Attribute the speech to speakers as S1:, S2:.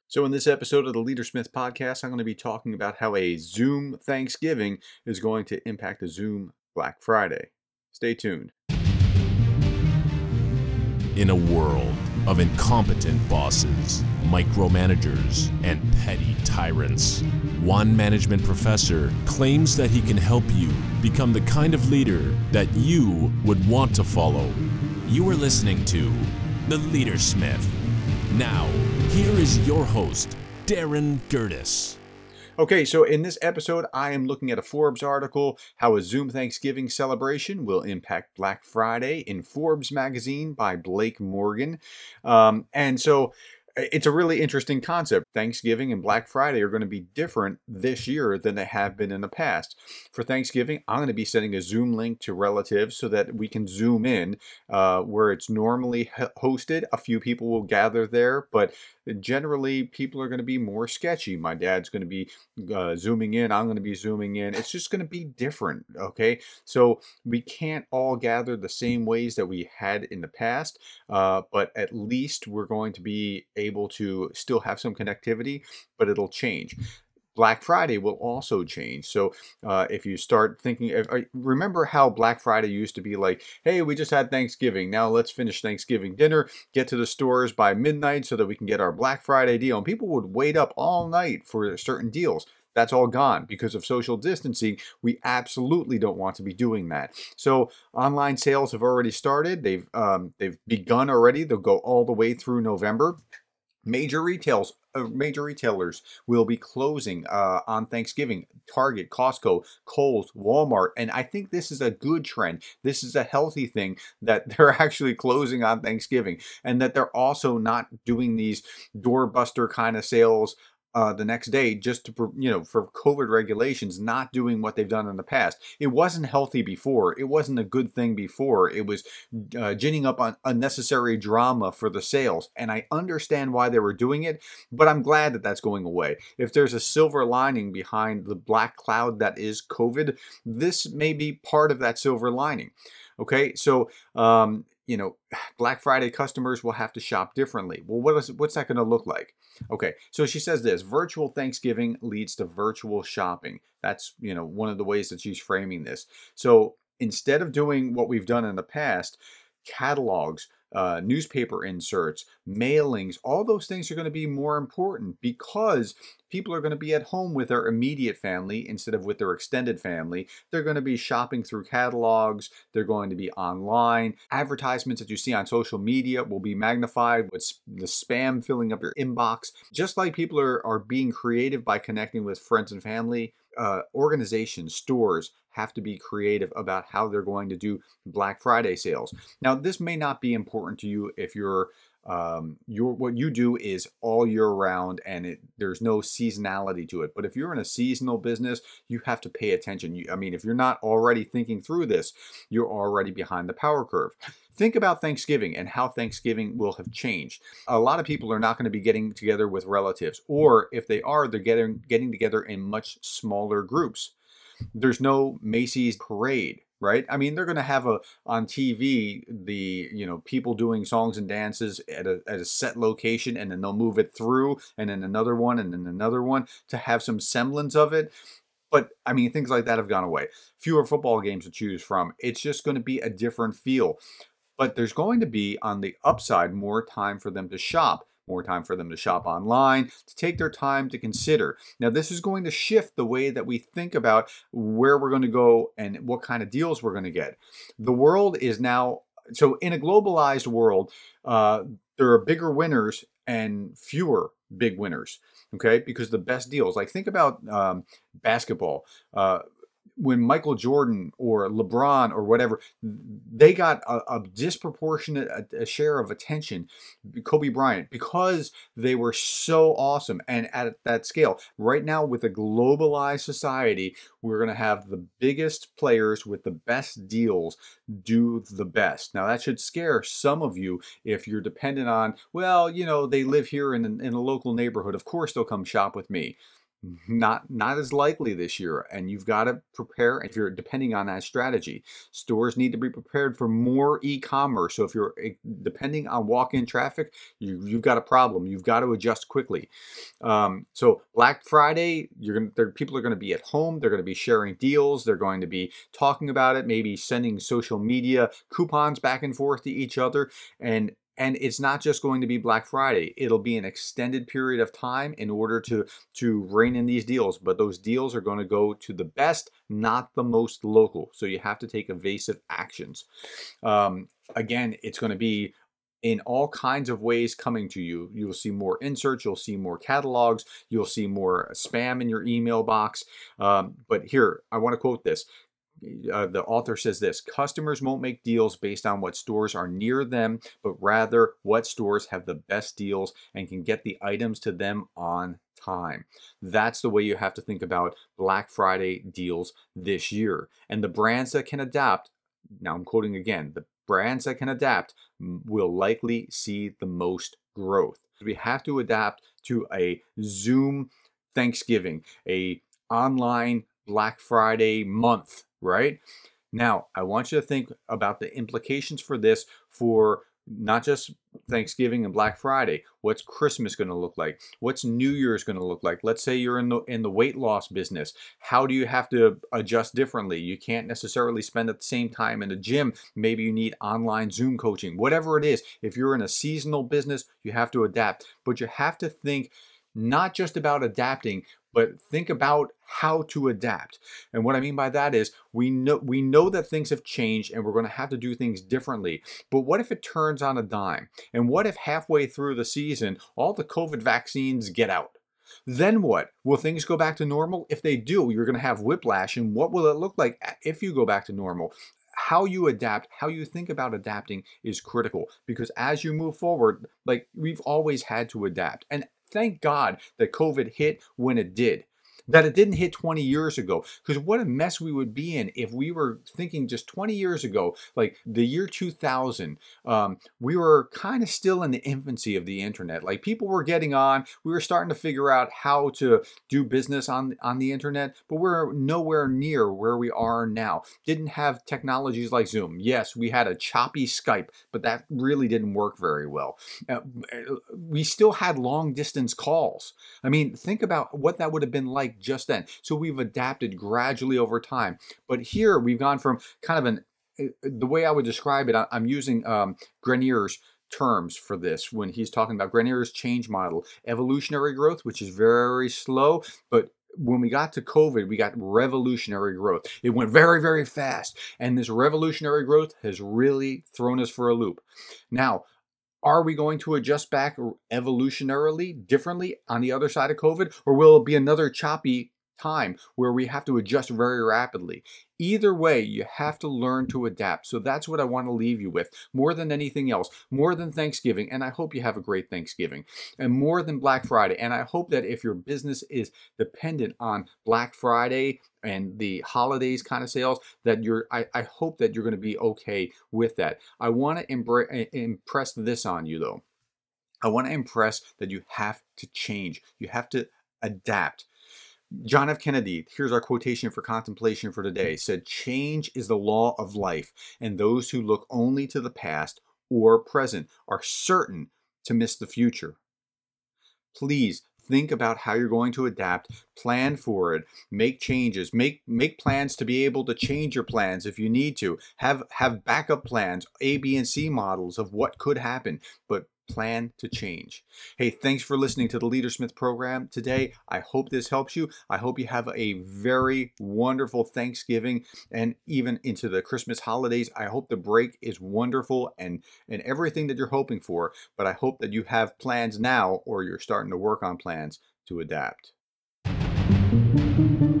S1: So, in this episode of the Leadersmith podcast, I'm going to be talking about how a Zoom Thanksgiving is going to impact a Zoom Black Friday. Stay tuned.
S2: In a world of incompetent bosses, micromanagers, and petty tyrants, one management professor claims that he can help you become the kind of leader that you would want to follow. You are listening to The Leadersmith. Now, here is your host, Darren Gertis.
S1: Okay, so in this episode, I am looking at a Forbes article, How a Zoom Thanksgiving Celebration Will Impact Black Friday in Forbes magazine by Blake Morgan. It's a really interesting concept. Thanksgiving and Black Friday are going to be different this year than they have been in the past. For Thanksgiving, I'm going to be sending a Zoom link to relatives so that we can Zoom in where it's normally hosted. A few people will gather there, but generally people are going to be more sketchy. My dad's going to be zooming in. I'm going to be zooming in. It's just going to be different. Okay. So we can't all gather the same ways that we had in the past, but at least we're going to be able to still have some connectivity, but it'll change. Black Friday will also change. So if you start thinking, remember how Black Friday used to be like, hey, we just had Thanksgiving. Now let's finish Thanksgiving dinner, get to the stores by midnight so that we can get our Black Friday deal. And people would wait up all night for certain deals. That's all gone because of social distancing. We absolutely don't want to be doing that. So online sales have already started. They've begun already. They'll go all the way through November. Major retailers will be closing on Thanksgiving. Target, Costco, Kohl's, Walmart. And I think this is a good trend. This is a healthy thing that they're actually closing on Thanksgiving and that they're also not doing these doorbuster kind of sales the next day just to, for COVID regulations, not doing what they've done in the past. It wasn't healthy before. It wasn't a good thing before. It was ginning up on unnecessary drama for the sales. And I understand why they were doing it, but I'm glad that that's going away. If there's a silver lining behind the black cloud that is COVID, this may be part of that silver lining. Okay, so Black Friday customers will have to shop differently. Well, what's that going to look like? Okay, so she says this: virtual Thanksgiving leads to virtual shopping. That's one of the ways that she's framing this. So instead of doing what we've done in the past, catalogs, newspaper inserts, mailings, all those things are going to be more important because people are going to be at home with their immediate family instead of with their extended family. They're going to be shopping through catalogs. They're going to be online. Advertisements that you see on social media will be magnified with the spam filling up your inbox. Just like people are being creative by connecting with friends and family, organizations, stores have to be creative about how they're going to do Black Friday sales. Now, this may not be important to you if what you do is all year round and there's no seasonality to it. But if you're in a seasonal business, you have to pay attention. If you're not already thinking through this, you're already behind the power curve. Think about Thanksgiving and how Thanksgiving will have changed. A lot of people are not going to be getting together with relatives, or if they are, they're getting together in much smaller groups. There's no Macy's parade, right? I mean, they're going to have on TV the people doing songs and dances at a set location, and then they'll move it through, and then another one, and then another one to have some semblance of it. But I mean, things like that have gone away. Fewer football games to choose from. It's just going to be a different feel. But there's going to be, on the upside, more time for them to shop, more time for them to shop online, to take their time to consider. Now, this is going to shift the way that we think about where we're going to go and what kind of deals we're going to get. The world is now, so in a globalized world, there are bigger winners and fewer big winners, okay? Because the best deals, like think about basketball. When Michael Jordan or LeBron or whatever, they got a disproportionate a share of attention, Kobe Bryant, because they were so awesome and at that scale. Right now, with a globalized society, we're going to have the biggest players with the best deals do the best. Now, that should scare some of you if you're dependent on, they live here in a local neighborhood. Of course, they'll come shop with me. Not as likely this year, and you've got to prepare if you're depending on that strategy. Stores need to be prepared for more e-commerce. So if you're depending on walk-in traffic, you've got a problem. You've got to adjust quickly. So Black Friday, people are going to be at home. They're going to be sharing deals. They're going to be talking about it, maybe sending social media coupons back and forth to each other. And it's not just going to be Black Friday. It'll be an extended period of time in order to rein in these deals. But those deals are going to go to the best, not the most local. So you have to take evasive actions. Again, it's going to be in all kinds of ways coming to you. You'll see more inserts, you'll see more catalogs, you'll see more spam in your email box. But here, I want to quote this. The author says this: customers won't make deals based on what stores are near them, but rather what stores have the best deals and can get the items to them on time. That's the way you have to think about Black Friday deals this year. And the brands that can adapt, now I'm quoting again, the brands that can adapt will likely see the most growth. We have to adapt to a Zoom Thanksgiving, a online Black Friday month, right? Now, I want you to think about the implications for this for not just Thanksgiving and Black Friday. What's Christmas going to look like? What's New Year's going to look like? Let's say you're in the weight loss business. How do you have to adjust differently? You can't necessarily spend at the same time in the gym. Maybe you need online Zoom coaching. Whatever it is, if you're in a seasonal business, you have to adapt. But you have to think not just about adapting, but think about how to adapt. And what I mean by that is we know that things have changed and we're going to have to do things differently. But what if it turns on a dime? And what if halfway through the season, all the COVID vaccines get out? Then what? Will things go back to normal? If they do, you're going to have whiplash. And what will it look like if you go back to normal? How you adapt, how you think about adapting is critical, because as you move forward, like we've always had to adapt. And thank God that COVID hit when it did, that it didn't hit 20 years ago, because what a mess we would be in if we were thinking just 20 years ago, like the year 2000, we were kind of still in the infancy of the internet. Like people were getting on, we were starting to figure out how to do business on the internet, but we're nowhere near where we are now. Didn't have technologies like Zoom. Yes, we had a choppy Skype, but that really didn't work very well. We still had long distance calls. I mean, think about what that would have been like just then. So we've adapted gradually over time. But here we've gone from kind of the way I would describe it, I'm using Grenier's terms for this when he's talking about Grenier's change model, evolutionary growth, which is very slow, but when we got to COVID, we got revolutionary growth. It went very, very fast. And this revolutionary growth has really thrown us for a loop. Now, are we going to adjust back evolutionarily differently on the other side of COVID, or will it be another choppy time where we have to adjust very rapidly? Either way, you have to learn to adapt. So that's what I want to leave you with, more than anything else, more than Thanksgiving. And I hope you have a great Thanksgiving, and more than Black Friday. And I hope that if your business is dependent on Black Friday and the holidays kind of sales, that I hope that you're going to be okay with that. I want to impress this on you though. I want to impress that you have to change. You have to adapt. John F. Kennedy, here's our quotation for contemplation for today, said, "Change is the law of life, and those who look only to the past or present are certain to miss the future." Please think about how you're going to adapt, plan for it, make changes, make plans to be able to change your plans if you need to, have backup plans, A, B, and C models of what could happen, but plan to change. Hey, thanks for listening to the Leadersmith program today. I hope this helps you. I hope you have a very wonderful Thanksgiving and even into the Christmas holidays. I hope the break is wonderful and everything that you're hoping for, but I hope that you have plans now, or you're starting to work on plans to adapt.